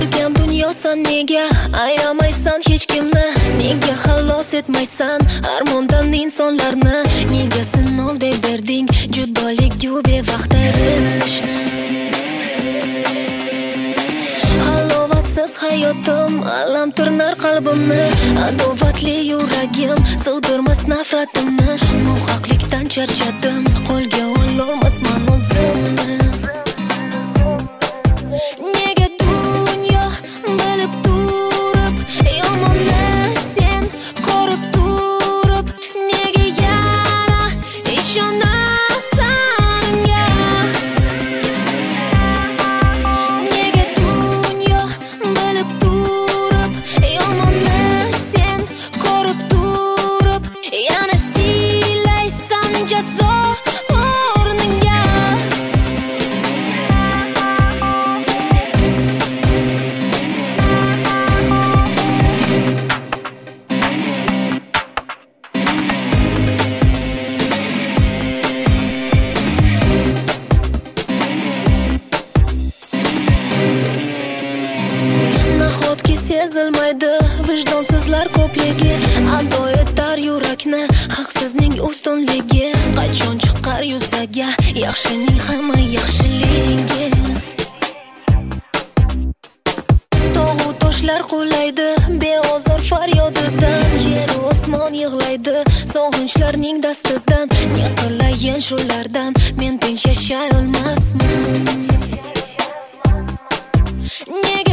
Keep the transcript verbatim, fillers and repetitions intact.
Ko'rkam dunyosan nega ayamaysan hech kimni, nega xalos etmaysan armondan insonlarni, nega sinov deb berding judolik yu bevaqt ayrilishni. Halovatsiz hayotim alam tirnar qalbimni, adovatli yuragim sig'dirmas nafratimni, nohaqlikdan charchadim qo'lga ololmasman o'zimni. Nega dunyo bilib turib yomonni sen ko'rib turib, nega yana ishonasan unga? Nega dunyo bilib turib yomonni sen ko'rib turib, yana silaysan jazo o'rniga? Nahotki sezilmaydi vijdonsizlar ko'pligi, ado etar yurakni haqsizning ustunligi, qachon chiqar yuzaga yaxshining hamma yaxshiligi? Tog'u toshlar qulaydi beozor faryodidan, yer osmon yig'laydi sog'inchlarning dastidan, ne qilayin shulardan men tinch yashay olmasman. Nega